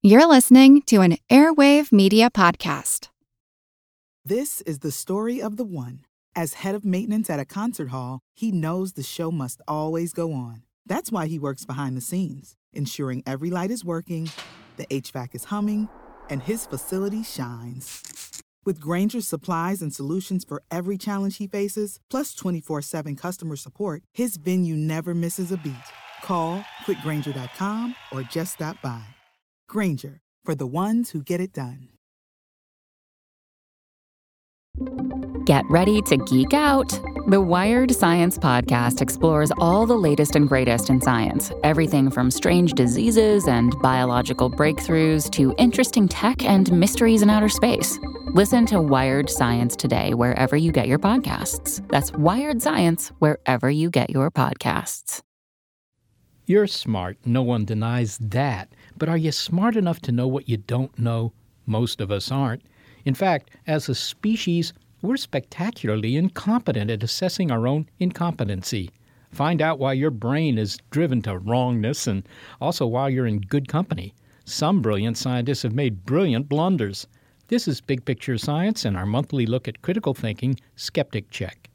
You're listening to an Airwave Media Podcast. This is the story of the one. As head of maintenance at a concert hall, he knows the show must always go on. That's why he works behind the scenes, ensuring every light is working, the HVAC is humming, and his facility shines. With Grainger's supplies and solutions for every challenge he faces, plus 24/7 customer support, his venue never misses a beat. Call quickgrainger.com or just stop by. Grainger, for the ones who get it done. Get ready to geek out. The Wired Science Podcast explores all the latest and greatest in science. Everything from strange diseases and biological breakthroughs to interesting tech and mysteries in outer space. Listen to Wired Science today wherever you get your podcasts. That's Wired Science wherever you get your podcasts. You're smart, no one denies that. But are you smart enough to know what you don't know? Most of us aren't. In fact, as a species, we're spectacularly incompetent at assessing our own incompetency. Find out why your brain is driven to wrongness and also why you're in good company. Some brilliant scientists have made brilliant blunders. This is Big Picture Science and our monthly look at critical thinking, Skeptic Check.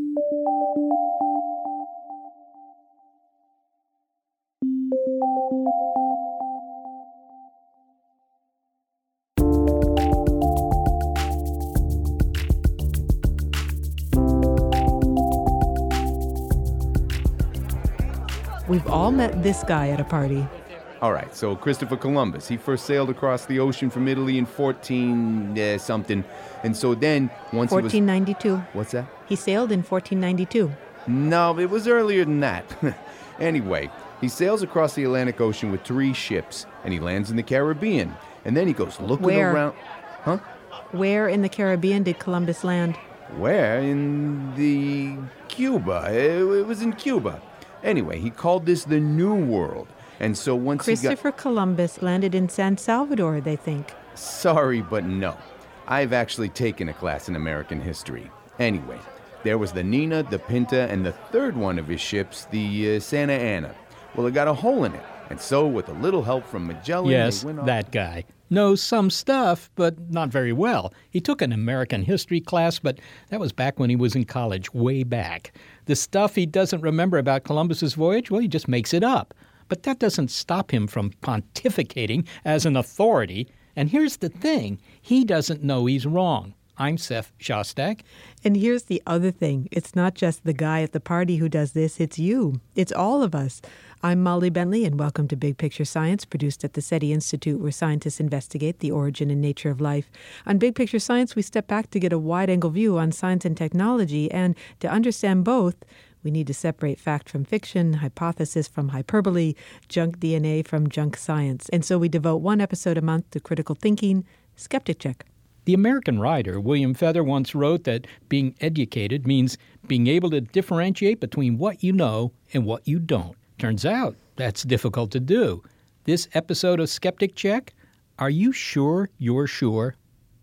We've all met this guy at a party. All right, so Christopher Columbus, he first sailed across the ocean from Italy in 14-something. And so then, once 1492. What's that? He sailed in 1492. No, it was earlier than that. Anyway, he sails across the Atlantic Ocean with 3 ships, and he lands in the Caribbean. And then he goes looking around. Huh? Where in the Caribbean did Columbus land? Where? In the Cuba. It was in Cuba. Anyway, he called this the New World. And so once Christopher Columbus landed in San Salvador, they think. Sorry, but no. I've actually taken a class in American history. Anyway, there was the Nina, the Pinta, and the third one of his ships, the Santa Ana. Well, it got a hole in it. And so, with a little help from Magellan, yes, they went on. That guy. Knows some stuff, but not very well. He took an American history class, but that was back when he was in college, way back. The stuff he doesn't remember about Columbus's voyage, well, he just makes it up. But that doesn't stop him from pontificating as an authority. And here's the thing, he doesn't know he's wrong. I'm Seth Shostak. And here's the other thing. It's not just the guy at the party who does this, it's you. It's all of us. I'm Molly Bentley, and welcome to Big Picture Science, produced at the SETI Institute, where scientists investigate the origin and nature of life. On Big Picture Science, we step back to get a wide-angle view on science and technology, and to understand both, we need to separate fact from fiction, hypothesis from hyperbole, junk DNA from junk science. And so we devote one episode a month to critical thinking, Skeptic Check. The American writer William Feather once wrote that being educated means being able to differentiate between what you know and what you don't. Turns out that's difficult to do. This episode of Skeptic Check, are you sure you're sure?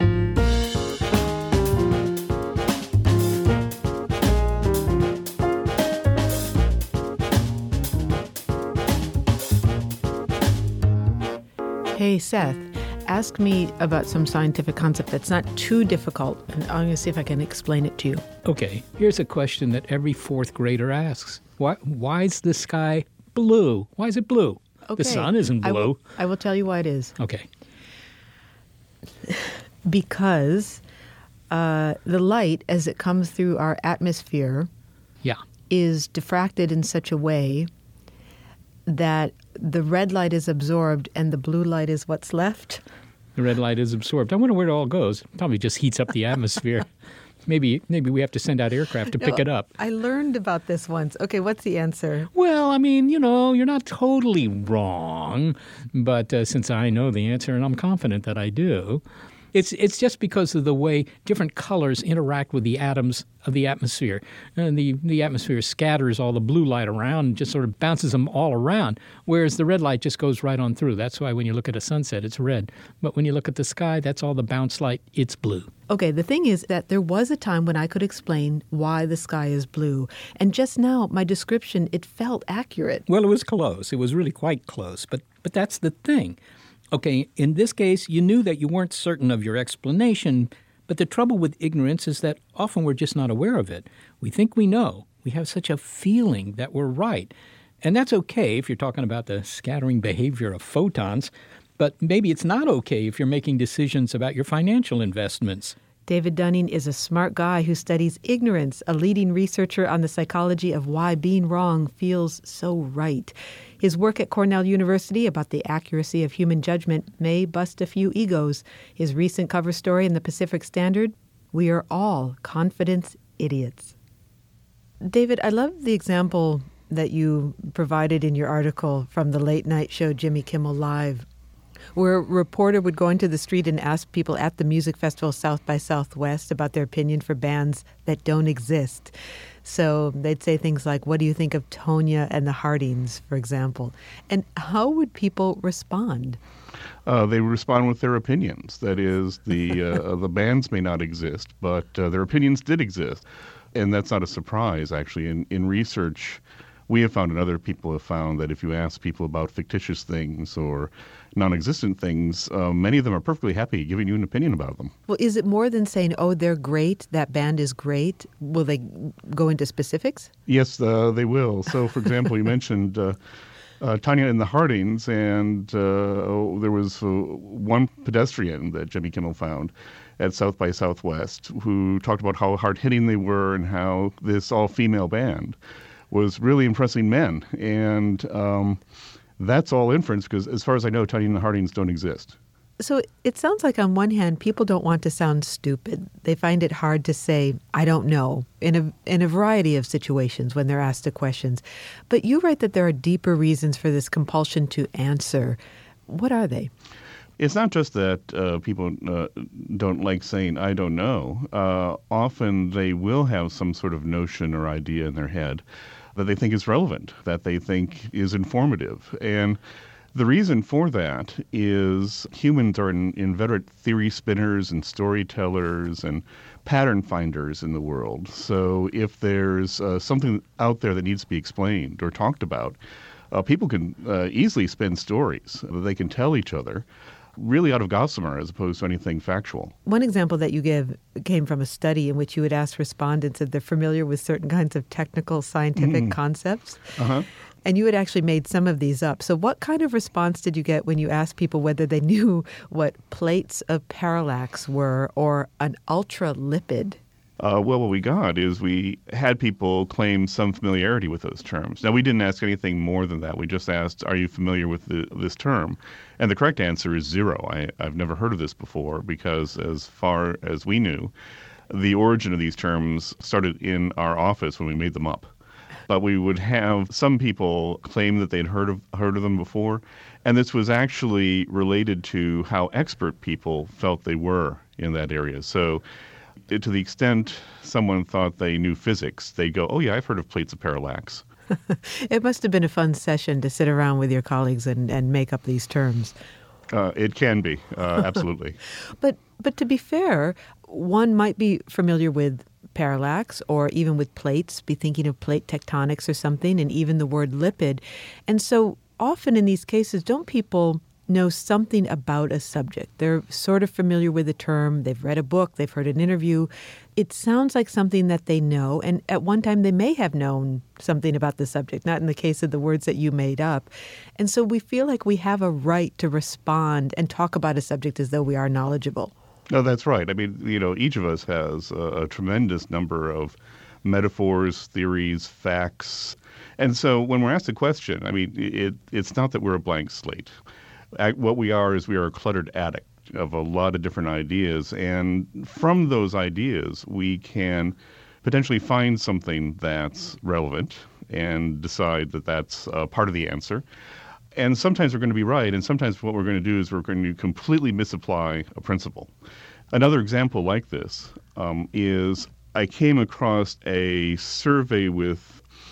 Hey, Seth, ask me about some scientific concept that's not too difficult, and I'm going to see if I can explain it to you. Okay, here's a question that every fourth grader asks. Why is the sky blue? Why is it blue? Okay. The sun isn't blue. I will tell you why it is. Okay. Because the light, as it comes through our atmosphere, is diffracted in such a way that the red light is absorbed and the blue light is what's left. The red light is absorbed. I wonder where it all goes. Probably just heats up the atmosphere. Maybe we have to send out aircraft to pick it up. I learned about this once. Okay, what's the answer? Well, I mean, you're not totally wrong. But since I know the answer, and I'm confident that I do, it's just because of the way different colors interact with the atoms of the atmosphere. And the atmosphere scatters all the blue light around and just sort of bounces them all around, whereas the red light just goes right on through. That's why when you look at a sunset, it's red. But when you look at the sky, that's all the bounce light. It's blue. Okay, the thing is that there was a time when I could explain why the sky is blue. And just now, my description, it felt accurate. Well, it was close. It was really quite close. But that's the thing. Okay, in this case, you knew that you weren't certain of your explanation, but the trouble with ignorance is that often we're just not aware of it. We think we know. We have such a feeling that we're right. And that's okay if you're talking about the scattering behavior of photons, but maybe it's not okay if you're making decisions about your financial investments. David Dunning is a smart guy who studies ignorance, a leading researcher on the psychology of why being wrong feels so right. His work at Cornell University about the accuracy of human judgment may bust a few egos. His recent cover story in the Pacific Standard, "We are all confidence idiots." David, I love the example that you provided in your article from the late night show Jimmy Kimmel Live, where a reporter would go into the street and ask people at the music festival South by Southwest about their opinion for bands that don't exist. So they'd say things like, what do you think of Tonya and the Hardings, for example? And how would people respond? They respond with their opinions. That is, the bands may not exist, but their opinions did exist. And that's not a surprise, actually. In research, we have found and other people have found that if you ask people about fictitious things or non-existent things, many of them are perfectly happy giving you an opinion about them. Well, is it more than saying, oh, they're great, that band is great? Will they go into specifics? Yes, they will. So, for example, you mentioned Tonya and the Hardings, and there was one pedestrian that Jimmy Kimmel found at South by Southwest who talked about how hard-hitting they were and how this all-female band was really impressing men. And that's all inference because, as far as I know, Tonya and the Hardings don't exist. So it sounds like on one hand, people don't want to sound stupid. They find it hard to say, I don't know, in a variety of situations when they're asked the questions. But you write that there are deeper reasons for this compulsion to answer. What are they? It's not just that people don't like saying, I don't know. Often they will have some sort of notion or idea in their head that they think is relevant, that they think is informative. And the reason for that is humans are inveterate theory spinners and storytellers and pattern finders in the world. So if there's something out there that needs to be explained or talked about, people can easily spin stories that they can tell each other, really out of gossamer as opposed to anything factual. One example that you give came from a study in which you would ask respondents if they're familiar with certain kinds of technical scientific concepts. Uh-huh. And you had actually made some of these up. So what kind of response did you get when you asked people whether they knew what plates of parallax were or an ultralipid? Well, what we got is we had people claim some familiarity with those terms. Now, we didn't ask anything more than that. We just asked, are you familiar with this term? And the correct answer is zero. I've never heard of this before because as far as we knew, the origin of these terms started in our office when we made them up. But we would have some people claim that they'd heard of them before, and this was actually related to how expert people felt they were in that area. So to the extent someone thought they knew physics, they'd go, oh yeah, I've heard of plates of parallax. It must have been a fun session to sit around with your colleagues and make up these terms. It can be, absolutely. But to be fair, one might be familiar with parallax or even with plates, be thinking of plate tectonics or something, and even the word lipid. And so often in these cases, don't people know something about a subject? They're sort of familiar with the term. They've read a book. They've heard an interview. It sounds like something that they know. And at one time, they may have known something about the subject, not in the case of the words that you made up. And so we feel like we have a right to respond and talk about a subject as though we are knowledgeable. No, that's right. I mean, each of us has a tremendous number of metaphors, theories, facts. And so when we're asked a question, I mean, it's not that we're a blank slate. What we are is we are a cluttered attic of a lot of different ideas. And from those ideas, we can potentially find something that's relevant and decide that that's part of the answer. And sometimes we're going to be right, and sometimes what we're going to do is we're going to completely misapply a principle. Another example like this is I came across a survey with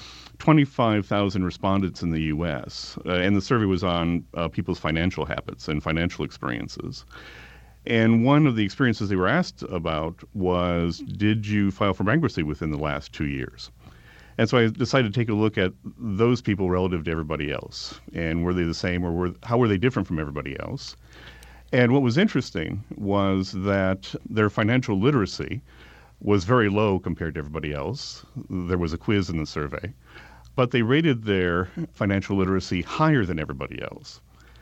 25,000 respondents in the U.S., and the survey was on people's financial habits and financial experiences. And one of the experiences they were asked about was, did you file for bankruptcy within the last 2 years? And so I decided to take a look at those people relative to everybody else. And were they the same, or how were they different from everybody else? And what was interesting was that their financial literacy was very low compared to everybody else. There was a quiz in the survey. But they rated their financial literacy higher than everybody else.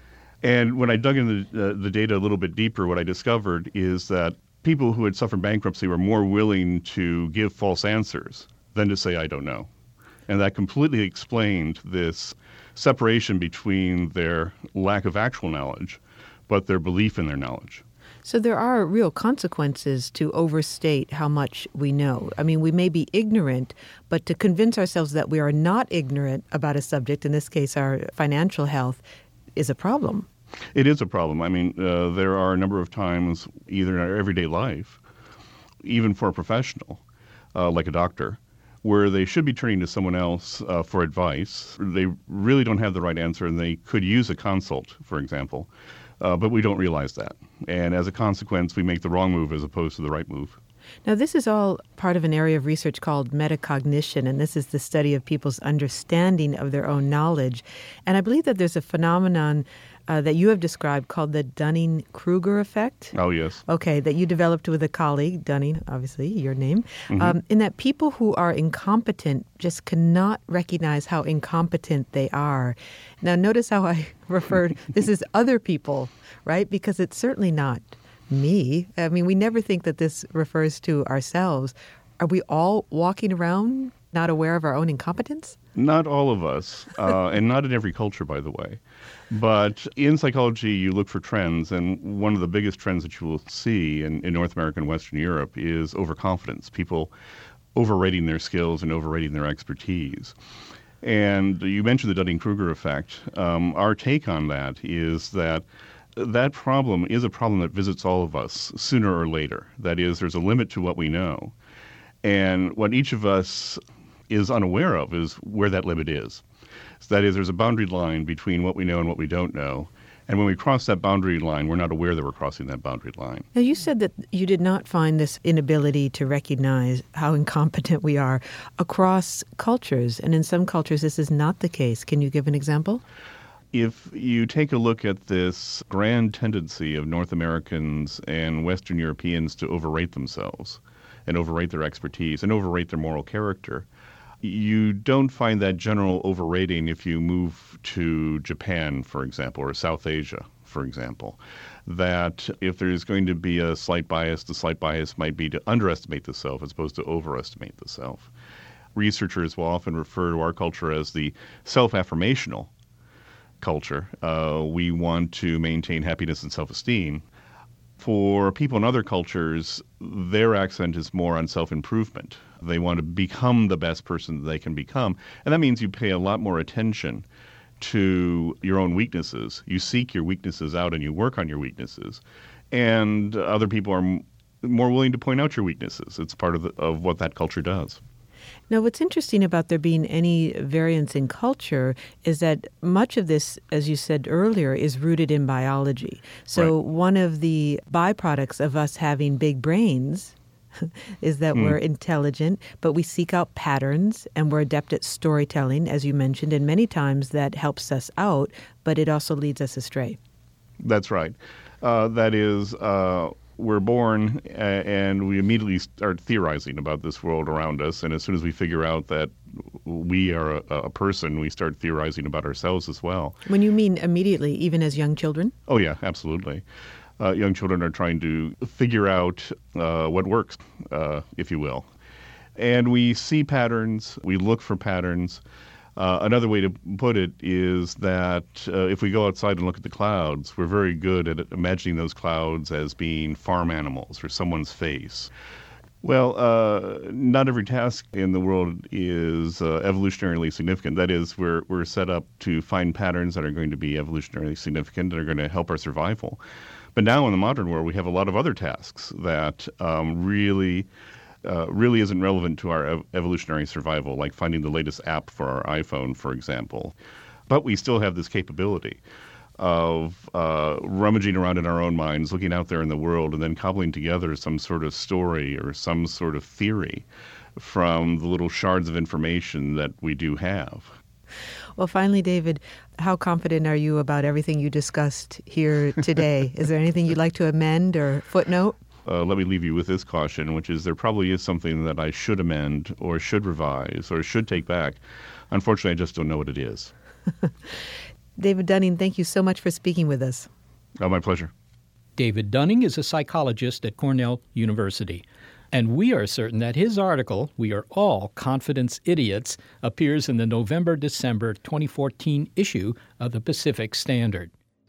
And when I dug into the data a little bit deeper, what I discovered is that people who had suffered bankruptcy were more willing to give false answers than to say, I don't know. And that completely explained this separation between their lack of actual knowledge, but their belief in their knowledge. So there are real consequences to overstate how much we know. I mean, we may be ignorant, but to convince ourselves that we are not ignorant about a subject, in this case our financial health, is a problem. It is a problem. I mean, there are a number of times, either in our everyday life, even for a professional, like a doctor, where they should be turning to someone else for advice. They really don't have the right answer, and they could use a consult, for example. But we don't realize that. And as a consequence, we make the wrong move as opposed to the right move. Now, this is all part of an area of research called metacognition, and this is the study of people's understanding of their own knowledge. And I believe that there's a phenomenon that you have described called the Dunning-Kruger effect. Oh, yes. Okay, that you developed with a colleague, Dunning, obviously, your name, in that people who are incompetent just cannot recognize how incompetent they are. Now, notice how I referred, this is other people, right? Because it's certainly not me. I mean, we never think that this refers to ourselves. Are we all walking around not aware of our own incompetence? Not all of us, and not in every culture, by the way. But in psychology, you look for trends, and one of the biggest trends that you will see in North America and Western Europe is overconfidence, people overrating their skills and overrating their expertise. And you mentioned the Dunning-Kruger effect. Our take on that is that that problem is a problem that visits all of us sooner or later. That is, there's a limit to what we know. And what each of us is unaware of is where that limit is. So that is, there's a boundary line between what we know and what we don't know. And when we cross that boundary line, we're not aware that we're crossing that boundary line. Now, you said that you did not find this inability to recognize how incompetent we are across cultures. And in some cultures, this is not the case. Can you give an example? If you take a look at this grand tendency of North Americans and Western Europeans to overrate themselves and overrate their expertise and overrate their moral character, you don't find that general overrating if you move to Japan, for example, or South Asia, for example. That if there's going to be a slight bias, the slight bias might be to underestimate the self as opposed to overestimate the self. Researchers will often refer to our culture as the self-affirmational culture. We want to maintain happiness and self-esteem. For people in other cultures, their accent is more on self-improvement. They want to become the best person that they can become. And that means you pay a lot more attention to your own weaknesses. You seek your weaknesses out and you work on your weaknesses. And other people are more willing to point out your weaknesses. It's part of what that culture does. Now, what's interesting about there being any variance in culture is that much of this, as you said earlier, is rooted in biology. So One of the byproducts of us having big brains is that we're intelligent, but we seek out patterns and we're adept at storytelling, as you mentioned, and many times that helps us out, but it also leads us astray. That's right. That is, we're born and we immediately start theorizing about this world around us. And as soon as we figure out that we are a person, we start theorizing about ourselves as well. When you mean immediately, even as young children? Oh, yeah, absolutely. Young children are trying to figure out what works, if you will. And we see patterns, we look for patterns. Another way to put it is that if we go outside and look at the clouds, we're very good at imagining those clouds as being farm animals or someone's face. Well, not every task in the world is evolutionarily significant. That is, we're set up to find patterns that are going to be evolutionarily significant and are going to help our survival. But now in the modern world, we have a lot of other tasks that really isn't relevant to our evolutionary survival, like finding the latest app for our iPhone, for example. But we still have this capability of rummaging around in our own minds, looking out there in the world, and then cobbling together some sort of story or some sort of theory from the little shards of information that we do have. Well, finally, David, how confident are you about everything you discussed here today? Is there anything you'd like to amend or footnote? Let me leave you with this caution, which is there probably is something that I should amend or should revise or should take back. Unfortunately, I just don't know what it is. David Dunning, thank you so much for speaking with us. Oh, my pleasure. David Dunning is a psychologist at Cornell University. And we are certain that his article, We Are All Confidence Idiots, appears in the November-December 2014 issue of the Pacific Standard.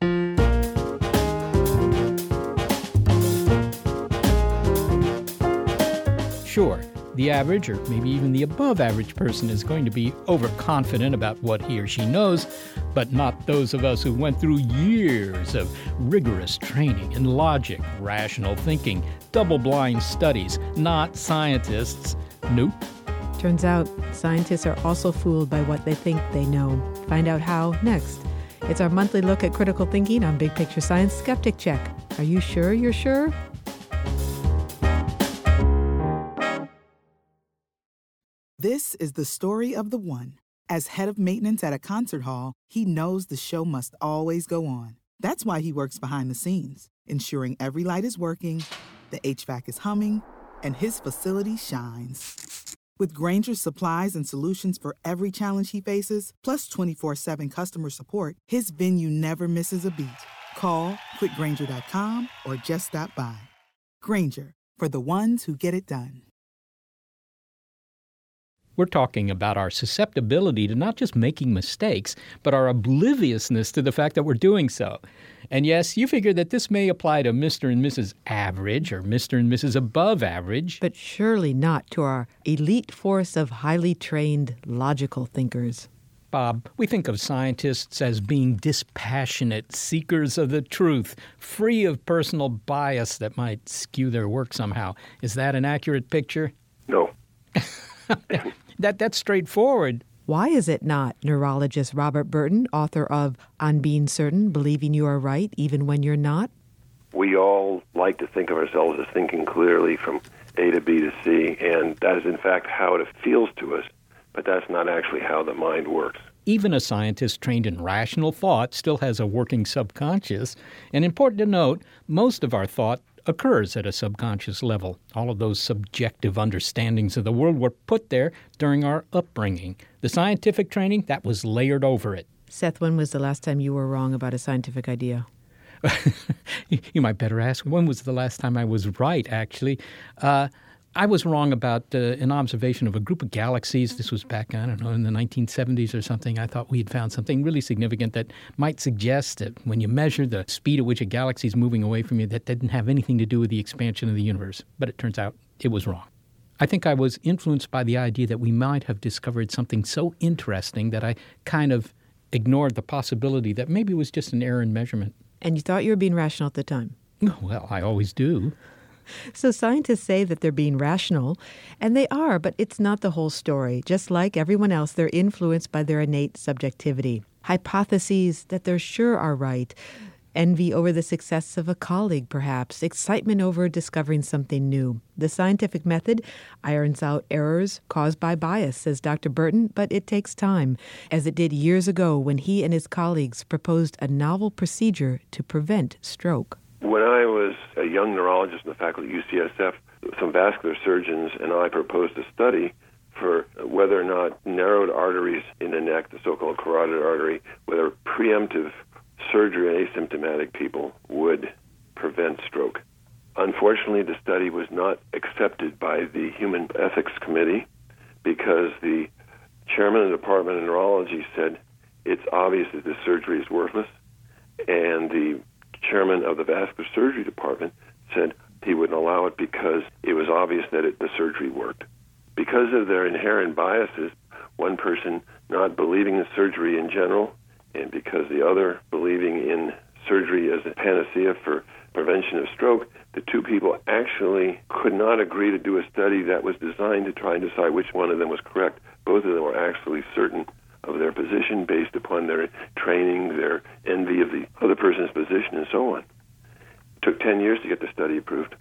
Sure, the average or maybe even the above-average person is going to be overconfident about what he or she knows, but not those of us who went through years of rigorous training in logic, rational thinking, double-blind studies, not scientists. Nope. Turns out scientists are also fooled by what they think they know. Find out how next. It's our monthly look at critical thinking on Big Picture Science Skeptic Check. Are you sure you're sure? This is the story of the one. As head of maintenance at a concert hall, he knows the show must always go on. That's why he works behind the scenes, ensuring every light is working, the HVAC is humming, and his facility shines. With Grainger's supplies and solutions for every challenge he faces, plus 24/7 customer support, his venue never misses a beat. Call quickgrainger.com or just stop by. Grainger, for the ones who get it done. We're talking about our susceptibility to not just making mistakes, but our obliviousness to the fact that we're doing so. And yes, you figure that this may apply to Mr. and Mrs. Average or Mr. and Mrs. Above Average. But surely not to our elite force of highly trained, logical thinkers. Bob, we think of scientists as being dispassionate, seekers of the truth, free of personal bias that might skew their work somehow. Is that an accurate picture? No. That's straightforward. Why is it not? Neurologist Robert Burton, author of On Being Certain, Believing You Are Right Even When You're Not. We all like to think of ourselves as thinking clearly from A to B to C, and that is in fact how it feels to us, but that's not actually how the mind works. Even a scientist trained in rational thought still has a working subconscious. And important to note, most of our thought occurs at a subconscious level. All of those subjective understandings of the world were put there during our upbringing. The scientific training, that was layered over it. Seth, when was the last time you were wrong about a scientific idea? You might better ask, when was the last time I was right, actually? I was wrong about an observation of a group of galaxies. This was back, I don't know, in the 1970s or something. I thought we had found something really significant that might suggest that when you measure the speed at which a galaxy is moving away from you, that didn't have anything to do with the expansion of the universe. But it turns out it was wrong. I think I was influenced by the idea that we might have discovered something so interesting that I kind of ignored the possibility that maybe it was just an error in measurement. And you thought you were being rational at the time? Well, I always do. So scientists say that they're being rational, and they are, but it's not the whole story. Just like everyone else, they're influenced by their innate subjectivity. Hypotheses that they're sure are right. Envy over the success of a colleague, perhaps. Excitement over discovering something new. The scientific method irons out errors caused by bias, says Dr. Burton, but it takes time, as it did years ago when he and his colleagues proposed a novel procedure to prevent stroke. When I was a young neurologist in the faculty at UCSF, some vascular surgeons and I proposed a study for whether or not narrowed arteries in the neck, the so-called carotid artery, whether preemptive surgery in asymptomatic people would prevent stroke. Unfortunately, the study was not accepted by the Human Ethics Committee because the chairman of the Department of Neurology said it's obvious that this surgery is worthless, and the chairman of the vascular surgery department said he wouldn't allow it because it was obvious that the surgery worked. Because of their inherent biases, one person not believing in surgery in general, and because the other believing in surgery as a panacea for prevention of stroke, the two people actually could not agree to do a study that was designed to try and decide which one of them was correct. Both of them were actually certain of their position based upon their training, their envy of the other person's position, and so on. It took 10 years to get the study approved.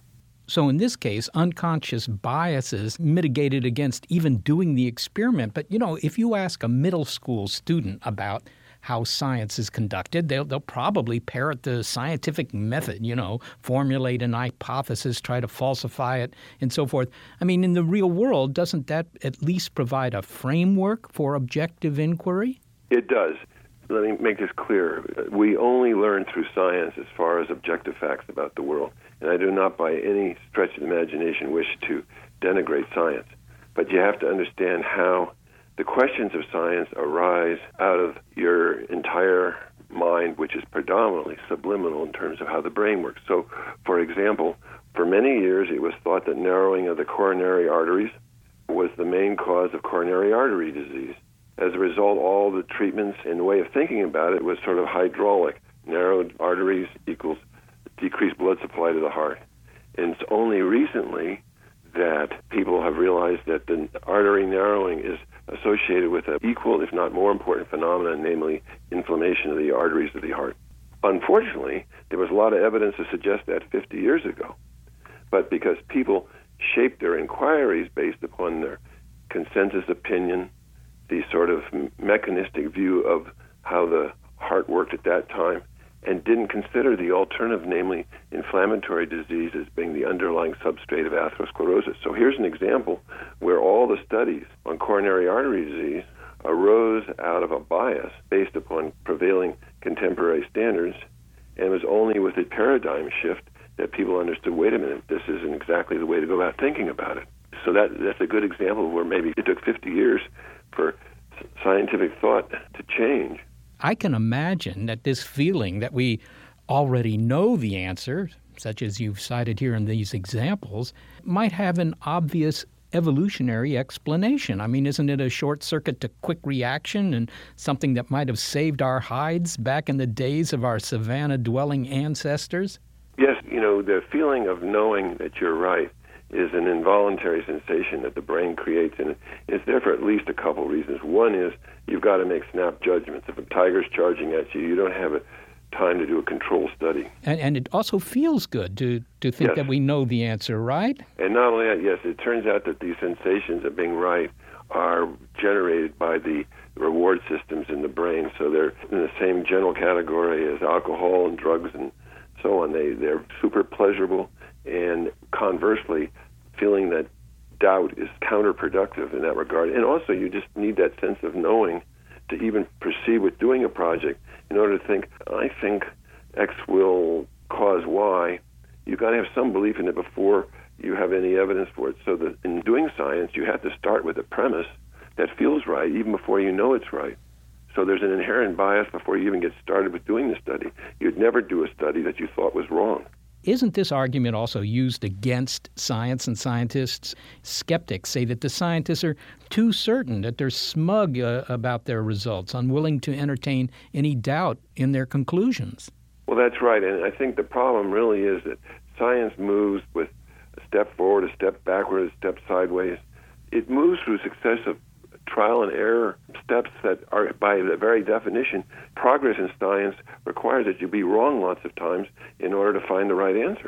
So in this case, unconscious biases mitigated against even doing the experiment. But, if you ask a middle school student about how science is conducted, they'll probably parrot the scientific method, formulate an hypothesis, try to falsify it, and so forth. I mean, in the real world, doesn't that at least provide a framework for objective inquiry? It does. Let me make this clear. We only learn through science as far as objective facts about the world. And I do not by any stretch of the imagination wish to denigrate science. But you have to understand how the questions of science arise out of your entire mind, which is predominantly subliminal in terms of how the brain works. So, for example, for many years it was thought that narrowing of the coronary arteries was the main cause of coronary artery disease. As a result, all the treatments and the way of thinking about it was sort of hydraulic. Narrowed arteries equals decreased blood supply to the heart. And it's only recently that people have realized that the artery narrowing is associated with an equal, if not more important phenomenon, namely inflammation of the arteries of the heart. Unfortunately, there was a lot of evidence to suggest that 50 years ago. But because people shaped their inquiries based upon their consensus opinion, the sort of mechanistic view of how the heart worked at that time, and didn't consider the alternative, namely inflammatory disease, as being the underlying substrate of atherosclerosis. So here's an example where all the studies on coronary artery disease arose out of a bias based upon prevailing contemporary standards, and it was only with a paradigm shift that people understood, wait a minute, this isn't exactly the way to go about thinking about it. So that's a good example where maybe it took 50 years for scientific thought to change. I can imagine that this feeling that we already know the answer, such as you've cited here in these examples, might have an obvious evolutionary explanation. I mean, isn't it a short circuit to quick reaction and something that might have saved our hides back in the days of our savanna-dwelling ancestors? Yes, the feeling of knowing that you're right is an involuntary sensation that the brain creates, and it's there for at least a couple reasons. One is you've got to make snap judgments. If a tiger's charging at you, you don't have time to do a control study. And it also feels good to think yes. that we know the answer, right? And not only that, yes, it turns out that these sensations of being right are generated by the reward systems in the brain, so they're in the same general category as alcohol and drugs and so on. They're super pleasurable. And conversely, feeling that doubt is counterproductive in that regard. And also, you just need that sense of knowing to even proceed with doing a project. In order to think, I think X will cause Y, you've got to have some belief in it before you have any evidence for it. So that in doing science, you have to start with a premise that feels right, even before you know it's right. So there's an inherent bias before you even get started with doing the study. You'd never do a study that you thought was wrong. Isn't this argument also used against science and scientists? Skeptics say that the scientists are too certain, that they're smug about their results, unwilling to entertain any doubt in their conclusions. Well, that's right. And I think the problem really is that science moves with a step forward, a step backward, a step sideways. It moves through successive trial and error steps that are, by the very definition, progress in science requires that you be wrong lots of times in order to find the right answer.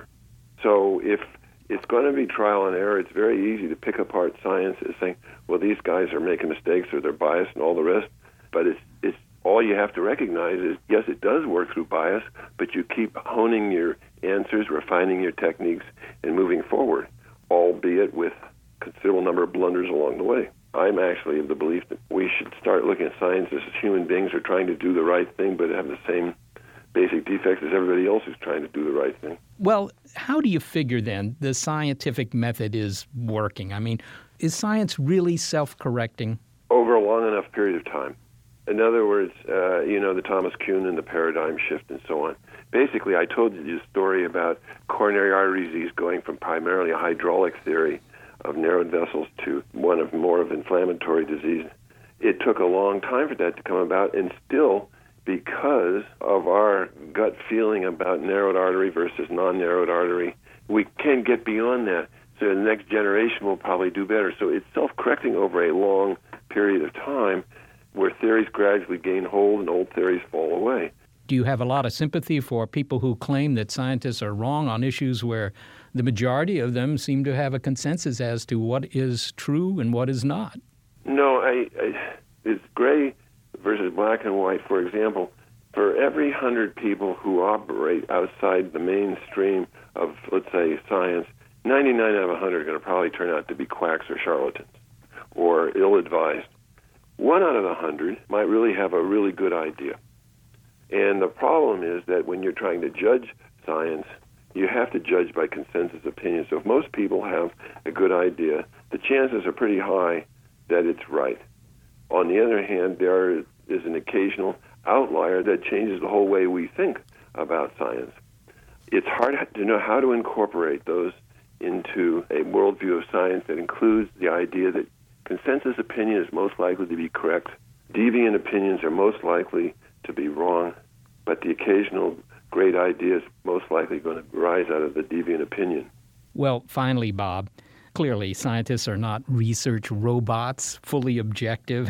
So if it's going to be trial and error, it's very easy to pick apart science as saying, well, these guys are making mistakes or they're biased and all the rest. But it's all you have to recognize is, yes, it does work through bias, but you keep honing your answers, refining your techniques, and moving forward, albeit with a considerable number of blunders along the way. I'm actually of the belief that we should start looking at science as human beings who are trying to do the right thing but have the same basic defects as everybody else who's trying to do the right thing. Well, how do you figure then the scientific method is working? I mean, is science really self-correcting? Over a long enough period of time. In other words, the Thomas Kuhn and the paradigm shift and so on. Basically, I told you the story about coronary artery disease going from primarily a hydraulic theory of narrowed vessels to one of more of inflammatory disease. It took a long time for that to come about, and still, because of our gut feeling about narrowed artery versus non-narrowed artery, we can't get beyond that. So the next generation will probably do better. So it's self-correcting over a long period of time where theories gradually gain hold and old theories fall away. Do you have a lot of sympathy for people who claim that scientists are wrong on issues where the majority of them seem to have a consensus as to what is true and what is not? No, it's gray versus black and white. For example, for every 100 people who operate outside the mainstream of, let's say, science, 99 out of 100 are going to probably turn out to be quacks or charlatans or ill-advised. 1 out of 100 might really have a really good idea. And the problem is that when you're trying to judge science, you have to judge by consensus opinion. So if most people have a good idea, the chances are pretty high that it's right. On the other hand, there is an occasional outlier that changes the whole way we think about science. It's hard to know how to incorporate those into a worldview of science that includes the idea that consensus opinion is most likely to be correct, deviant opinions are most likely to be wrong, but the occasional great idea is most likely going to rise out of the deviant opinion. Well, finally, Bob, clearly scientists are not research robots, fully objective.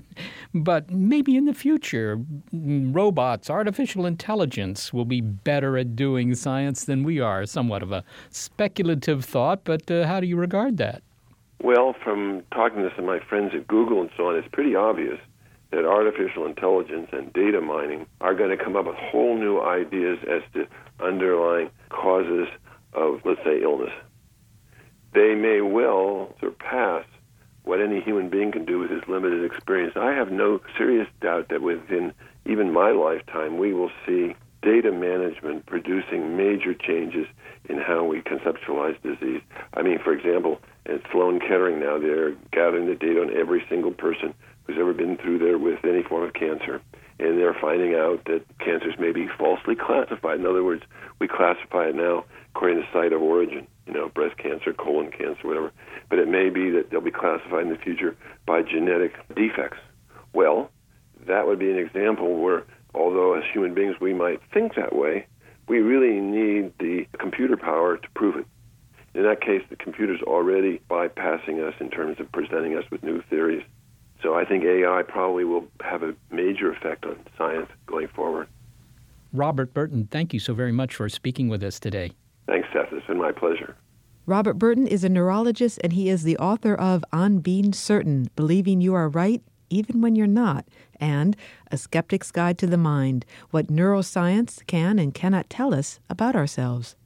But maybe in the future, robots, artificial intelligence will be better at doing science than we are. Somewhat of a speculative thought, but how do you regard that? Well, from talking to some of my friends at Google and so on, it's pretty obvious that artificial intelligence and data mining are going to come up with whole new ideas as to underlying causes of, let's say, illness. They may well surpass what any human being can do with his limited experience. I have no serious doubt that within even my lifetime, we will see data management producing major changes in how we conceptualize disease. I mean, for example, at Sloan Kettering now, they're gathering the data on every single person who's ever been through there with any form of cancer. And they're finding out that cancers may be falsely classified. In other words, we classify it now according to site of origin, breast cancer, colon cancer, whatever. But it may be that they'll be classified in the future by genetic defects. Well, that would be an example where, although as human beings we might think that way, we really need the computer power to prove it. In that case, the computer's already bypassing us in terms of presenting us with new theories. So I think AI probably will have a major effect on science going forward. Robert Burton, thank you so very much for speaking with us today. Thanks, Seth. It's been my pleasure. Robert Burton is a neurologist, and he is the author of On Being Certain, Believing You Are Right Even When You're Not, and A Skeptic's Guide to the Mind, What Neuroscience Can and Cannot Tell Us About Ourselves.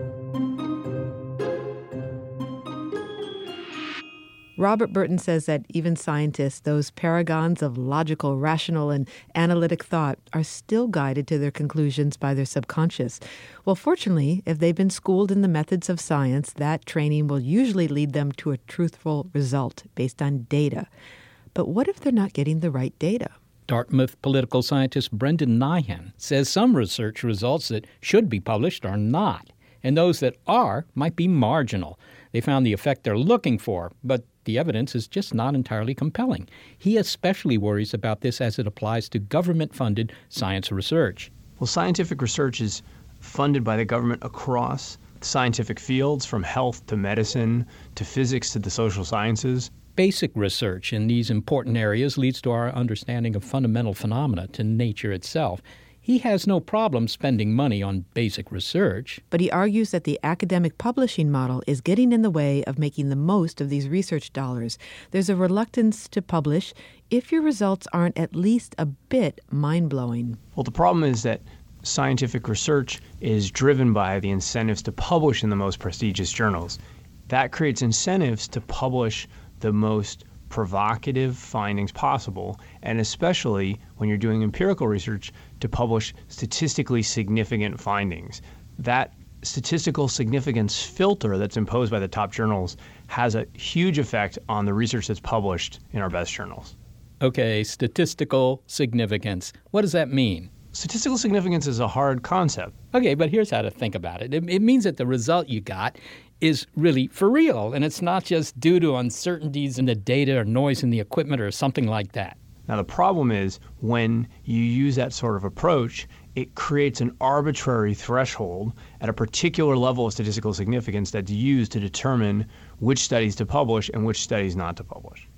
Robert Burton says that even scientists, those paragons of logical, rational, and analytic thought, are still guided to their conclusions by their subconscious. Well, fortunately, if they've been schooled in the methods of science, that training will usually lead them to a truthful result based on data. But what if they're not getting the right data? Dartmouth political scientist Brendan Nyhan says some research results that should be published are not, and those that are might be marginal. They found the effect they're looking for, but the evidence is just not entirely compelling. He especially worries about this as it applies to government-funded science research. Well, scientific research is funded by the government across scientific fields, from health to medicine to physics to the social sciences. Basic research in these important areas leads to our understanding of fundamental phenomena, to nature itself. He has no problem spending money on basic research. But he argues that the academic publishing model is getting in the way of making the most of these research dollars. There's a reluctance to publish if your results aren't at least a bit mind-blowing. Well, the problem is that scientific research is driven by the incentives to publish in the most prestigious journals. That creates incentives to publish the most provocative findings possible, and especially when you're doing empirical research, to publish statistically significant findings. That statistical significance filter that's imposed by the top journals has a huge effect on the research that's published in our best journals. Okay, statistical significance. What does that mean? Statistical significance is a hard concept. Okay, but here's how to think about it. It means that the result you got is really for real, and it's not just due to uncertainties in the data or noise in the equipment or something like that. Now, the problem is when you use that sort of approach, it creates an arbitrary threshold at a particular level of statistical significance that's used to determine which studies to publish and which studies not to publish.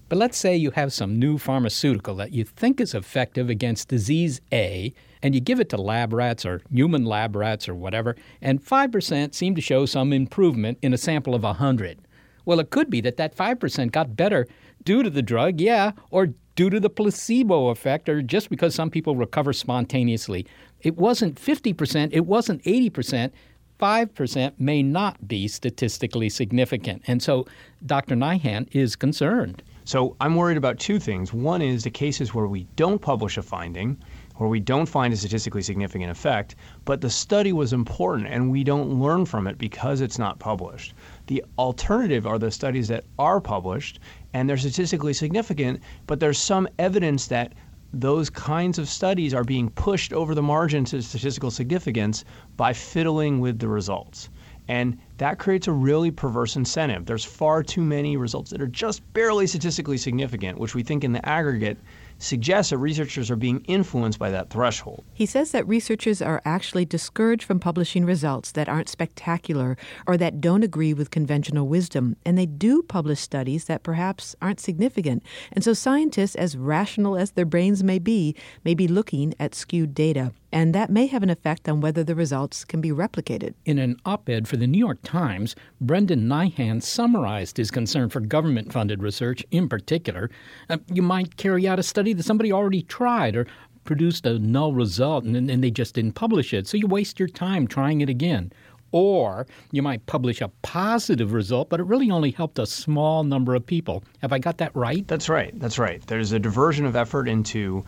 But let's say you have some new pharmaceutical that you think is effective against disease A, and you give it to lab rats or human lab rats or whatever, and 5% seem to show some improvement in a sample of 100. Well, it could be that 5% got better due to the drug, or due to the placebo effect, or just because some people recover spontaneously. It wasn't 50%, it wasn't 80%. 5% may not be statistically significant. And so Dr. Nyhan is concerned. So I'm worried about two things. One is the cases where we don't publish a finding, where we don't find a statistically significant effect, but the study was important and we don't learn from it because it's not published. The alternative are the studies that are published and they're statistically significant, but there's some evidence that those kinds of studies are being pushed over the margin to statistical significance by fiddling with the results. And that creates a really perverse incentive. There's far too many results that are just barely statistically significant, which we think in the aggregate suggests that researchers are being influenced by that threshold. He says that researchers are actually discouraged from publishing results that aren't spectacular or that don't agree with conventional wisdom, and they do publish studies that perhaps aren't significant. And so scientists, as rational as their brains may be looking at skewed data. And that may have an effect on whether the results can be replicated. In an op-ed for the New York Times, Brendan Nyhan summarized his concern for government-funded research in particular. You might carry out a study that somebody already tried or produced a null result and they just didn't publish it, so you waste your time trying it again. Or you might publish a positive result, but it really only helped a small number of people. Have I got that right? That's right. There's a diversion of effort into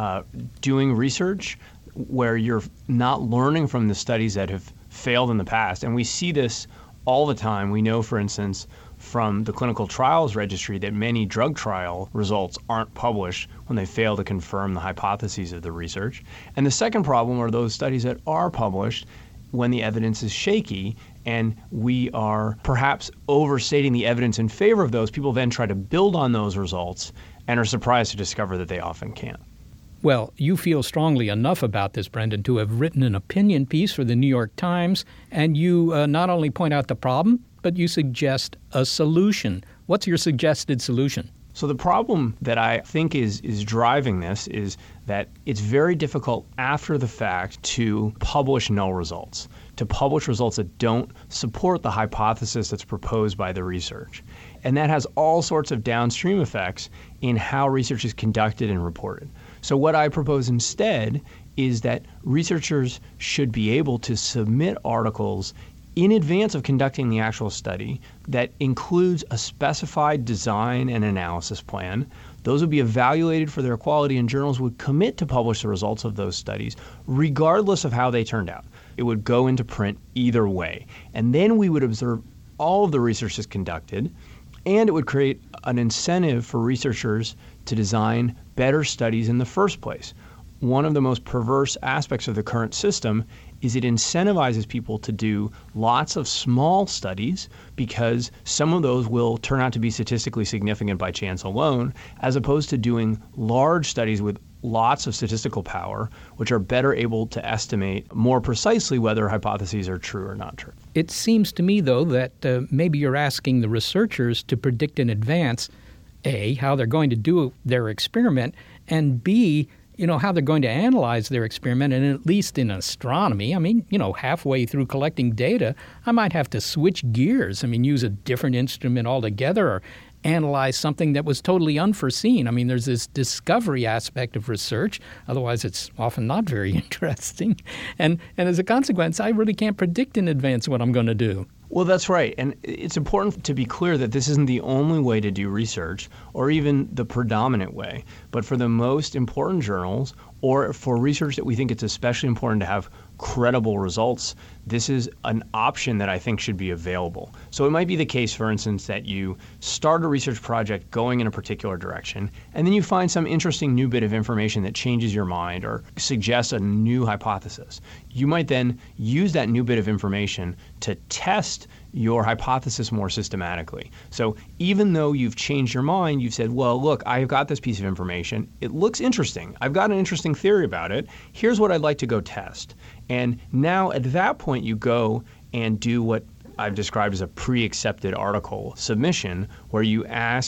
doing research where you're not learning from the studies that have failed in the past. And we see this all the time. We know, for instance, from the clinical trials registry that many drug trial results aren't published when they fail to confirm the hypotheses of the research. And the second problem are those studies that are published when the evidence is shaky and we are perhaps overstating the evidence in favor of those. People then try to build on those results and are surprised to discover that they often can't. Well, you feel strongly enough about this, Brendan, to have written an opinion piece for the New York Times, and you not only point out the problem, but you suggest a solution. What's your suggested solution? So the problem that I think is driving this is that it's very difficult after the fact to publish null results, to publish results that don't support the hypothesis that's proposed by the research. And that has all sorts of downstream effects in how research is conducted and reported. So what I propose instead is that researchers should be able to submit articles in advance of conducting the actual study that includes a specified design and analysis plan. Those would be evaluated for their quality, and journals would commit to publish the results of those studies regardless of how they turned out. It would go into print either way. And then we would observe all of the research that's conducted, and it would create an incentive for researchers to design better studies in the first place. One of the most perverse aspects of the current system is it incentivizes people to do lots of small studies because some of those will turn out to be statistically significant by chance alone, as opposed to doing large studies with lots of statistical power, which are better able to estimate more precisely whether hypotheses are true or not true. It seems to me, though, that maybe you're asking the researchers to predict in advance, A, how they're going to do their experiment, and B, how they're going to analyze their experiment. And at least in astronomy, halfway through collecting data, I might have to switch gears. Use a different instrument altogether or analyze something that was totally unforeseen. There's this discovery aspect of research. Otherwise, it's often not very interesting. And as a consequence, I really can't predict in advance what I'm going to do. Well, that's right. And it's important to be clear that this isn't the only way to do research or even the predominant way. But for the most important journals or for research that we think it's especially important to have credible results, this is an option that I think should be available. So it might be the case, for instance, that you start a research project going in a particular direction, and then you find some interesting new bit of information that changes your mind or suggests a new hypothesis. You might then use that new bit of information to test your hypothesis more systematically. So even though you've changed your mind, you've said, well, look, I've got this piece of information. It looks interesting. I've got an interesting theory about it. Here's what I'd like to go test. And now at that point, you go and do what I've described as a pre-accepted article submission, where you ask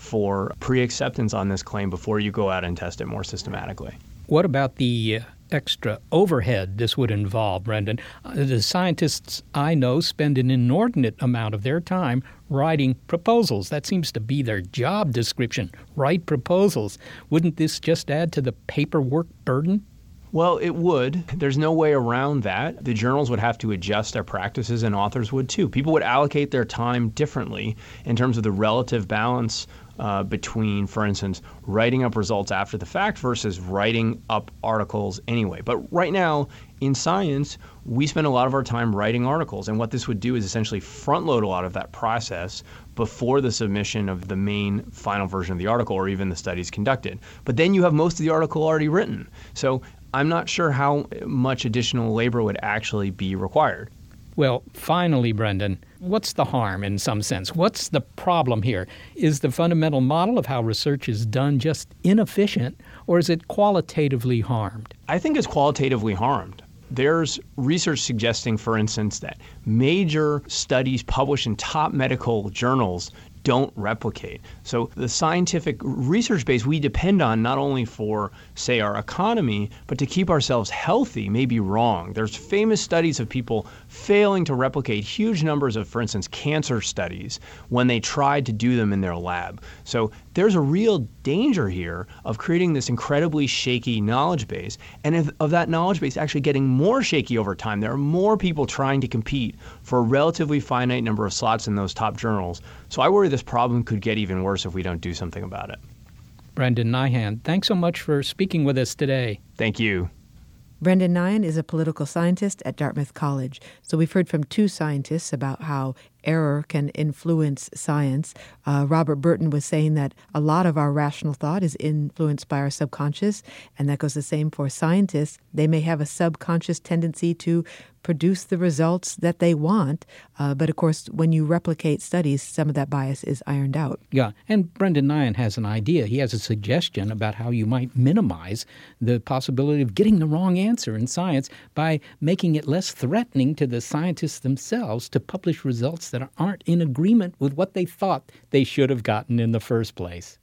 for pre-acceptance on this claim before you go out and test it more systematically. What about the extra overhead this would involve, Brendan? The scientists I know spend an inordinate amount of their time writing proposals. That seems to be their job description, write proposals. Wouldn't this just add to the paperwork burden? Well, it would. There's no way around that. The journals would have to adjust their practices, and authors would too. People would allocate their time differently in terms of the relative balance between, for instance, writing up results after the fact versus writing up articles anyway. But right now, in science, we spend a lot of our time writing articles, and what this would do is essentially front load a lot of that process before the submission of the main final version of the article or even the studies conducted. But then you have most of the article already written. So I'm not sure how much additional labor would actually be required. Well, finally, Brendan, what's the harm in some sense? What's the problem here? Is the fundamental model of how research is done just inefficient, or is it qualitatively harmed? I think it's qualitatively harmed. There's research suggesting, for instance, that major studies published in top medical journals don't replicate. So the scientific research base we depend on not only for, say, our economy, but to keep ourselves healthy may be wrong. There's famous studies of people failing to replicate huge numbers of, for instance, cancer studies when they tried to do them in their lab. So there's a real danger here of creating this incredibly shaky knowledge base, and of that knowledge base actually getting more shaky over time. There are more people trying to compete for a relatively finite number of slots in those top journals. So I worry this problem could get even worse if we don't do something about it. Brendan Nyhan, thanks so much for speaking with us today. Thank you. Brendan Nyhan is a political scientist at Dartmouth College. So we've heard from two scientists about how error can influence science. Robert Burton was saying that a lot of our rational thought is influenced by our subconscious, and that goes the same for scientists. They may have a subconscious tendency to produce the results that they want, but of course, when you replicate studies, some of that bias is ironed out. Yeah, and Brendan Nyhan has an idea. He has a suggestion about how you might minimize the possibility of getting the wrong answer in science by making it less threatening to the scientists themselves to publish results that aren't in agreement with what they thought they should have gotten in the first place.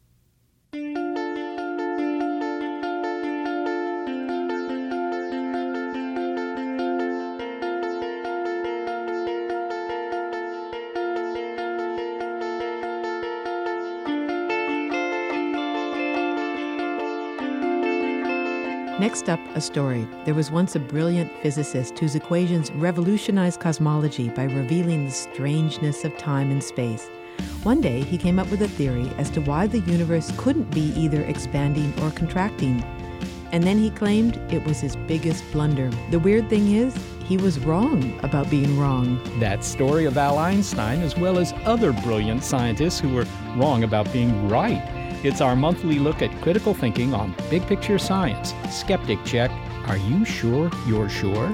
Next up, a story. There was once a brilliant physicist whose equations revolutionized cosmology by revealing the strangeness of time and space. One day, he came up with a theory as to why the universe couldn't be either expanding or contracting. And then he claimed it was his biggest blunder. The weird thing is, he was wrong about being wrong. That story of Al Einstein, as well as other brilliant scientists who were wrong about being right. It's our monthly look at critical thinking on Big Picture Science. Skeptic Check. Are you sure you're sure?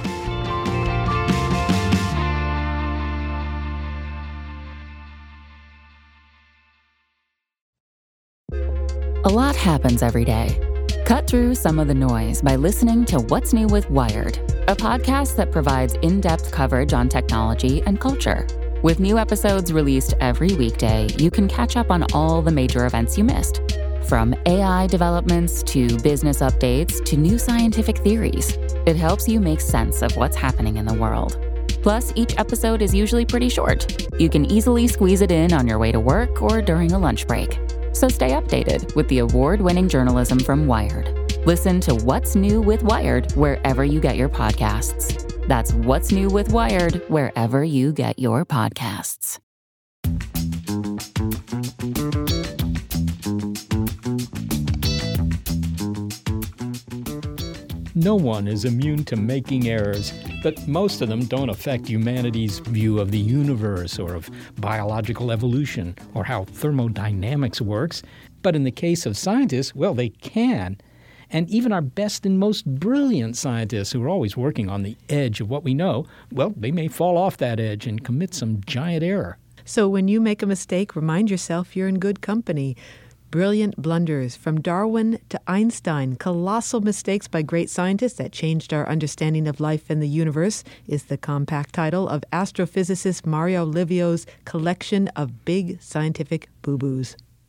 A lot happens every day. Cut through some of the noise by listening to What's New with Wired, a podcast that provides in-depth coverage on technology and culture. With new episodes released every weekday, you can catch up on all the major events you missed. From AI developments to business updates to new scientific theories, it helps you make sense of what's happening in the world. Plus, each episode is usually pretty short. You can easily squeeze it in on your way to work or during a lunch break. So stay updated with the award-winning journalism from Wired. Listen to What's New with Wired wherever you get your podcasts. That's What's New with Wired wherever you get your podcasts. No one is immune to making errors, but most of them don't affect humanity's view of the universe or of biological evolution or how thermodynamics works. But in the case of scientists, well, they can. And even our best and most brilliant scientists who are always working on the edge of what we know, well, they may fall off that edge and commit some giant error. So when you make a mistake, remind yourself you're in good company. Brilliant blunders from Darwin to Einstein, colossal mistakes by great scientists that changed our understanding of life and the universe is the compact title of astrophysicist Mario Livio's collection of big scientific boo-boos.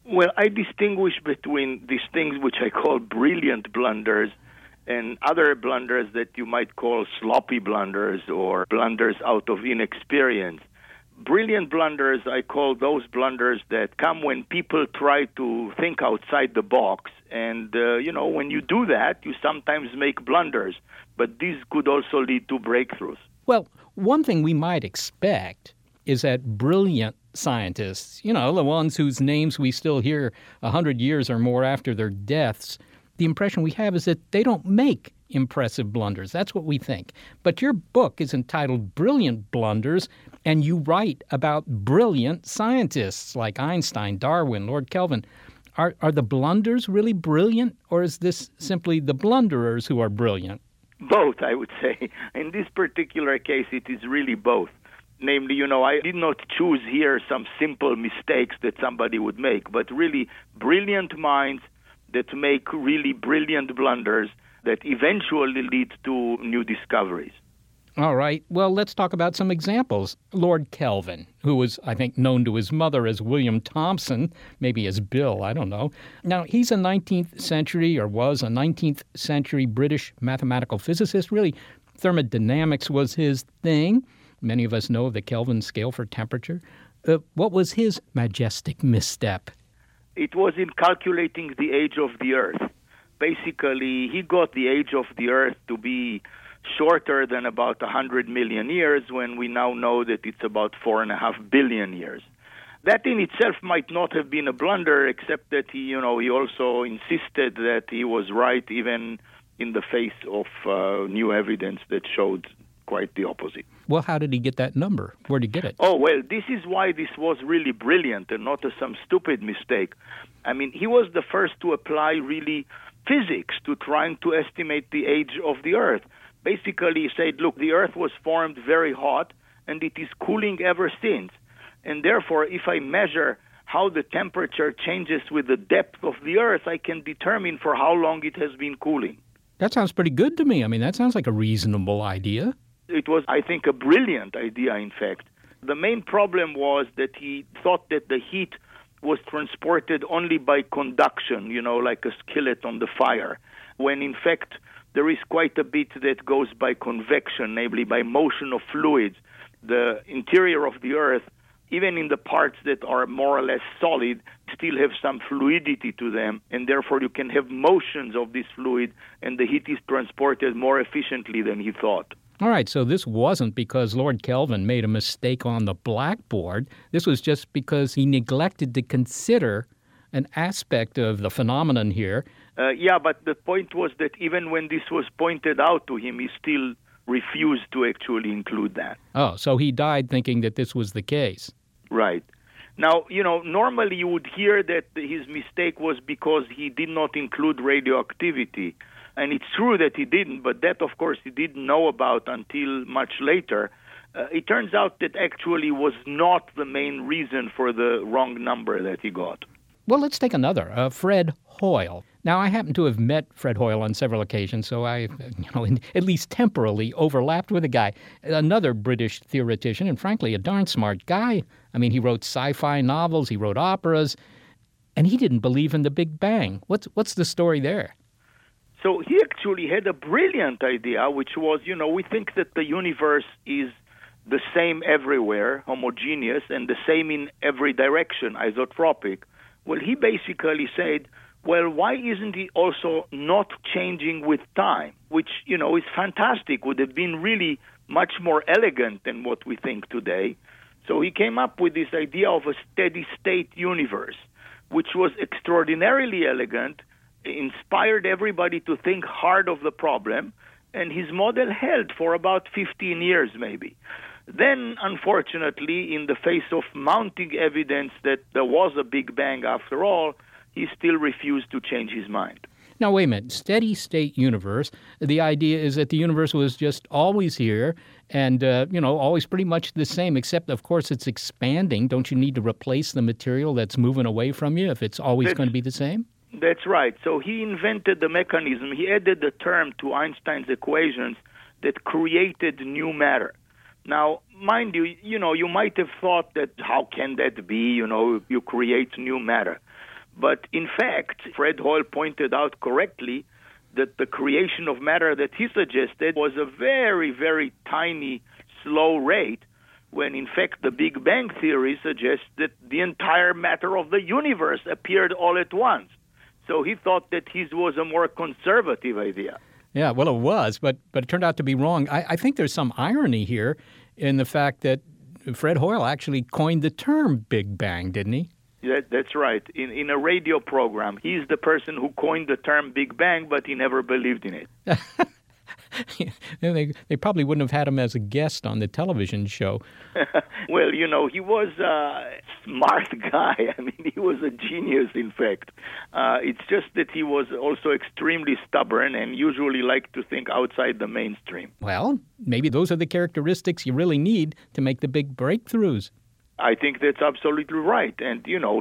Well, I distinguish between these things which I call brilliant blunders and other blunders that you might call sloppy blunders or blunders out of inexperience. Brilliant blunders, I call those blunders that come when people try to think outside the box. And, when you do that, you sometimes make blunders. But these could also lead to breakthroughs. Well, one thing we might expect is that brilliant scientists, the ones whose names we still hear 100 years or more after their deaths, the impression we have is that they don't make impressive blunders. That's what we think. But your book is entitled Brilliant Blunders, and you write about brilliant scientists like Einstein, Darwin, Lord Kelvin. Are the blunders really brilliant, or is this simply the blunderers who are brilliant? Both, I would say. In this particular case, it is really both. Namely, I did not choose here some simple mistakes that somebody would make, but really brilliant minds that make really brilliant blunders that eventually lead to new discoveries. All right. Well, let's talk about some examples. Lord Kelvin, who was, I think, known to his mother as William Thomson, maybe as Bill, I don't know. Now, he's a 19th century, or was a 19th century British mathematical physicist. Really, thermodynamics was his thing. Many of us know the Kelvin scale for temperature. What was his majestic misstep? It was in calculating the age of the Earth. Basically, he got the age of the Earth to be shorter than about 100 million years, when we now know that it's about 4.5 billion years. That in itself might not have been a blunder, except that he also insisted that he was right even in the face of new evidence that showed quite the opposite. Well, how did he get that number? Where did he get it? Oh, well, this is why this was really brilliant and not some stupid mistake. I mean, he was the first to apply really physics to trying to estimate the age of the Earth. Basically, he said, look, the Earth was formed very hot, and it is cooling ever since. And therefore, if I measure how the temperature changes with the depth of the Earth, I can determine for how long it has been cooling. That sounds pretty good to me. I mean, that sounds like a reasonable idea. It was, I think, a brilliant idea, in fact. The main problem was that he thought that the heat was transported only by conduction, like a skillet on the fire, when in fact there is quite a bit that goes by convection, namely by motion of fluids. The interior of the Earth, even in the parts that are more or less solid, still have some fluidity to them, and therefore you can have motions of this fluid, and the heat is transported more efficiently than he thought. All right, so this wasn't because Lord Kelvin made a mistake on the blackboard. This was just because he neglected to consider an aspect of the phenomenon here. Yeah, but the point was that even when this was pointed out to him, he still refused to actually include that. Oh, so he died thinking that this was the case. Right. Now, normally you would hear that his mistake was because he did not include radioactivity. And it's true that he didn't, but that, of course, he didn't know about until much later. It turns out that actually was not the main reason for the wrong number that he got. Well, let's take another, Fred Hoyle. Now, I happen to have met Fred Hoyle on several occasions, so I, at least temporarily overlapped with the guy. Another British theoretician, and frankly, a darn smart guy. I mean, he wrote sci-fi novels, he wrote operas, and he didn't believe in the Big Bang. What's the story there? So he actually had a brilliant idea, which was, we think that the universe is the same everywhere, homogeneous, and the same in every direction, isotropic. Well, he basically said, well, why isn't he also not changing with time? Which, is fantastic, would have been really much more elegant than what we think today. So he came up with this idea of a steady-state universe, which was extraordinarily elegant, inspired everybody to think hard of the problem, and his model held for about 15 years maybe. Then, unfortunately, in the face of mounting evidence that there was a Big Bang after all, he still refused to change his mind. Now, wait a minute. Steady-state universe, the idea is that the universe was just always here and, always pretty much the same, except, of course, it's expanding. Don't you need to replace the material that's moving away from you if it's always going to be the same? That's right. So he invented the mechanism. He added the term to Einstein's equations that created new matter. Now, mind you, you might have thought that how can that be, you create new matter. But in fact, Fred Hoyle pointed out correctly that the creation of matter that he suggested was a very, very tiny, slow rate, when in fact the Big Bang theory suggests that the entire matter of the universe appeared all at once. So he thought that his was a more conservative idea. Yeah, well, it was, but it turned out to be wrong. I think there's some irony here in the fact that Fred Hoyle actually coined the term Big Bang, didn't he? That's right. In a radio program, he's the person who coined the term Big Bang, but he never believed in it. They probably wouldn't have had him as a guest on the television show. Well, he was a smart guy. I mean, he was a genius, in fact. It's just that he was also extremely stubborn and usually liked to think outside the mainstream. Well, maybe those are the characteristics you really need to make the big breakthroughs. I think that's absolutely right. And,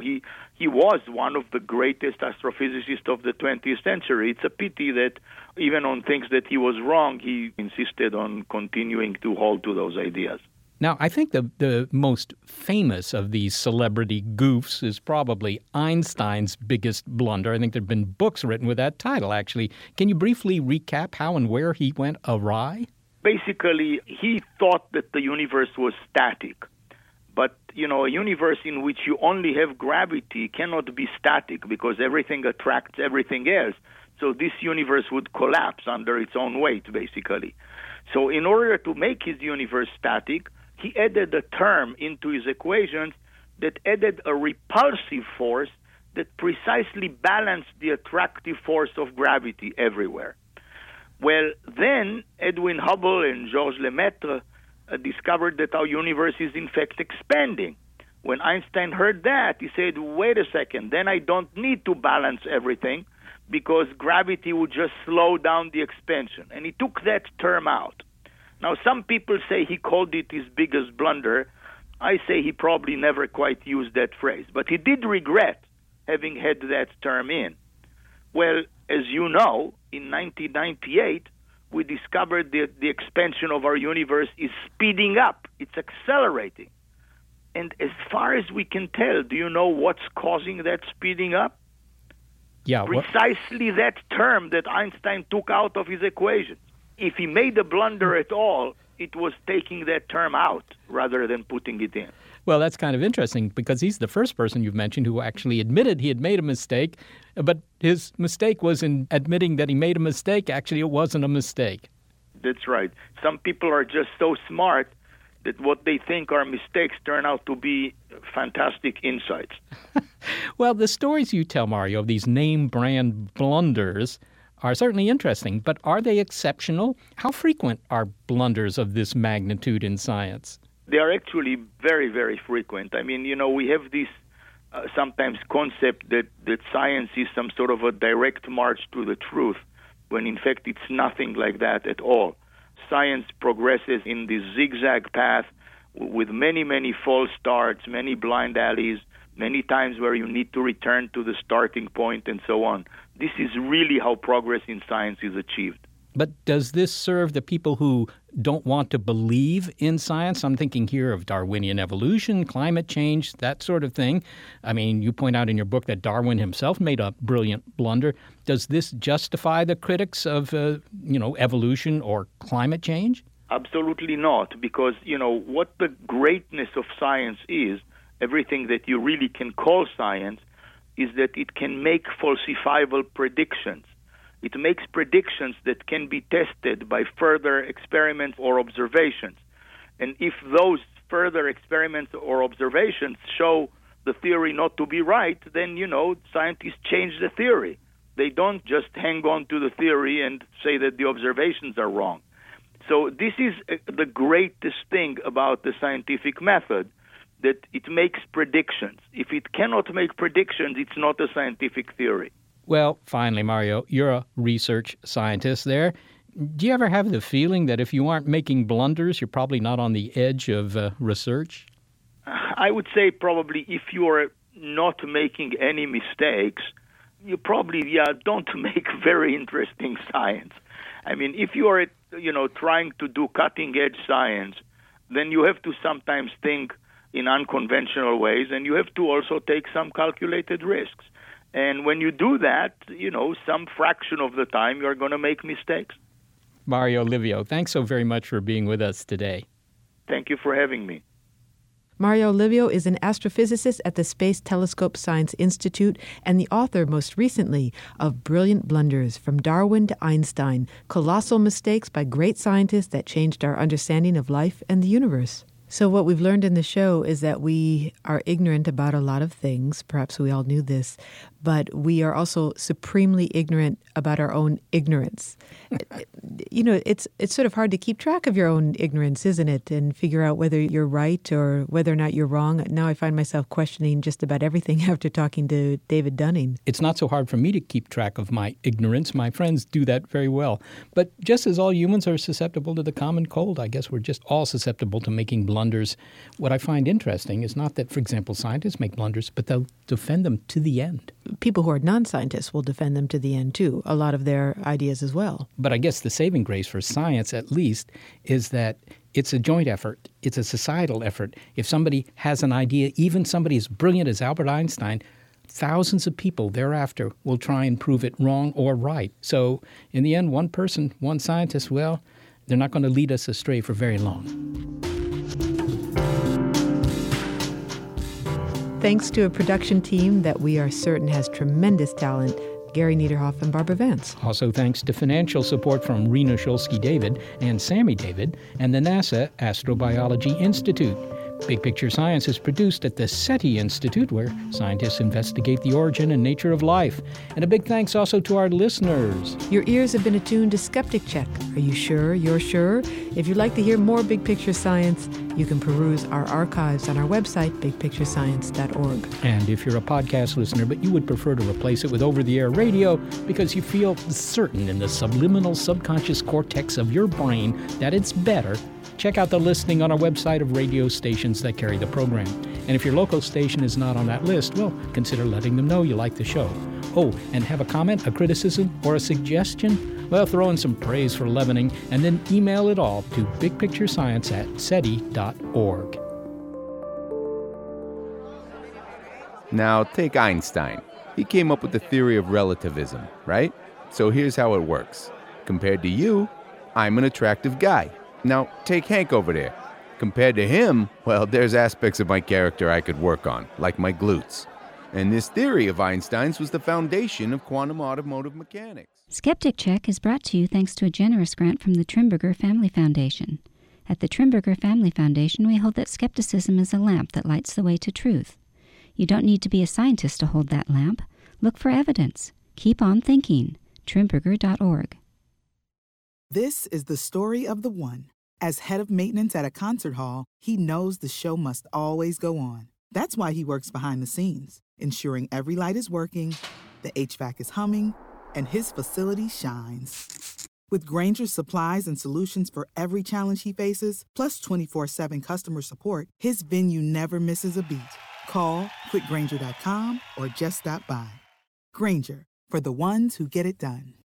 he was one of the greatest astrophysicists of the 20th century. It's a pity that even on things that he was wrong, he insisted on continuing to hold to those ideas. Now, I think the most famous of these celebrity goofs is probably Einstein's biggest blunder. I think there have been books written with that title, actually. Can you briefly recap how and where he went awry? Basically, he thought that the universe was static. But, a universe in which you only have gravity cannot be static because everything attracts everything else. So this universe would collapse under its own weight, basically. So in order to make his universe static, he added a term into his equations that added a repulsive force that precisely balanced the attractive force of gravity everywhere. Well, then Edwin Hubble and Georges Lemaitre discovered that our universe is in fact expanding. When Einstein heard that, he said, wait a second, then I don't need to balance everything because gravity would just slow down the expansion. And he took that term out. Now, some people say he called it his biggest blunder. I say he probably never quite used that phrase. But he did regret having had that term in. Well, as you know, in 1998, we discovered that the expansion of our universe is speeding up. It's accelerating. And as far as we can tell, do you know what's causing that speeding up? Yeah. Precisely that term that Einstein took out of his equation. If he made a blunder at all, it was taking that term out rather than putting it in. Well, that's kind of interesting because he's the first person you've mentioned who actually admitted he had made a mistake, but his mistake was in admitting that he made a mistake. Actually, it wasn't a mistake. That's right. Some people are just so smart that what they think are mistakes turn out to be fantastic insights. Well, the stories you tell, Mario, of these name-brand blunders are certainly interesting, but are they exceptional? How frequent are blunders of this magnitude in science? They are actually very, very frequent. I mean, we have this sometimes concept that science is some sort of a direct march to the truth, when in fact it's nothing like that at all. Science progresses in this zigzag path with many, many false starts, many blind alleys, many times where you need to return to the starting point and so on. This is really how progress in science is achieved. But does this serve the people who don't want to believe in science? I'm thinking here of Darwinian evolution, climate change, that sort of thing. I mean, you point out in your book that Darwin himself made a brilliant blunder. Does this justify the critics of, evolution or climate change? Absolutely not, because, what the greatness of science is, everything that you really can call science, is that it can make falsifiable predictions. It makes predictions that can be tested by further experiments or observations. And if those further experiments or observations show the theory not to be right, then, scientists change the theory. They don't just hang on to the theory and say that the observations are wrong. So this is the greatest thing about the scientific method, that it makes predictions. If it cannot make predictions, it's not a scientific theory. Well, finally, Mario, you're a research scientist there. Do you ever have the feeling that if you aren't making blunders, you're probably not on the edge of research? I would say probably if you are not making any mistakes, you probably don't make very interesting science. I mean, if you are trying to do cutting-edge science, then you have to sometimes think in unconventional ways, and you have to also take some calculated risks. And when you do that, some fraction of the time you're going to make mistakes. Mario Livio, thanks so very much for being with us today. Thank you for having me. Mario Livio is an astrophysicist at the Space Telescope Science Institute and the author, most recently, of Brilliant Blunders, From Darwin to Einstein, Colossal Mistakes by Great Scientists That Changed Our Understanding of Life and the Universe. So what we've learned in the show is that we are ignorant about a lot of things. Perhaps we all knew this, but we are also supremely ignorant about our own ignorance. It's sort of hard to keep track of your own ignorance, isn't it? And figure out whether you're right or whether or not you're wrong. Now I find myself questioning just about everything after talking to David Dunning. It's not so hard for me to keep track of my ignorance. My friends do that very well. But just as all humans are susceptible to the common cold, I guess we're just all susceptible to making blunders. What I find interesting is not that, for example, scientists make blunders, but they'll defend them to the end. People who are non-scientists will defend them to the end, too, a lot of their ideas as well. But I guess the saving grace for science, at least, is that it's a joint effort. It's a societal effort. If somebody has an idea, even somebody as brilliant as Albert Einstein, thousands of people thereafter will try and prove it wrong or right. So in the end, one person, one scientist, well, they're not going to lead us astray for very long. Thanks to a production team that we are certain has tremendous talent, Gary Niederhoff and Barbara Vance. Also thanks to financial support from Rena Shulsky-David and Sammy David and the NASA Astrobiology Institute. Big Picture Science is produced at the SETI Institute, where scientists investigate the origin and nature of life. And a big thanks also to our listeners. Your ears have been attuned to Skeptic Check. Are you sure you're sure? If you'd like to hear more Big Picture Science, you can peruse our archives on our website, bigpicturescience.org. And if you're a podcast listener, but you would prefer to replace it with over-the-air radio because you feel certain in the subliminal subconscious cortex of your brain that it's better, check out the listing on our website of radio stations that carry the program. And if your local station is not on that list, well, consider letting them know you like the show. Oh, and have a comment, a criticism, or a suggestion? Well, throw in some praise for leavening, and then email it all to bigpicturescience@seti.org. Now, take Einstein. He came up with the theory of relativism, right? So here's how it works. Compared to you, I'm an attractive guy. Now, take Hank over there. Compared to him, well, there's aspects of my character I could work on, like my glutes. And this theory of Einstein's was the foundation of quantum automotive mechanics. Skeptic Check is brought to you thanks to a generous grant from the Trimberger Family Foundation. At the Trimberger Family Foundation, we hold that skepticism is a lamp that lights the way to truth. You don't need to be a scientist to hold that lamp. Look for evidence. Keep on thinking. Trimberger.org. This is the story of the one. As head of maintenance at a concert hall, he knows the show must always go on. That's why he works behind the scenes, ensuring every light is working, the HVAC is humming, and his facility shines. With Grainger's supplies and solutions for every challenge he faces, plus 24/7 customer support, his venue never misses a beat. Call quickgrainger.com or just stop by. Grainger, for the ones who get it done.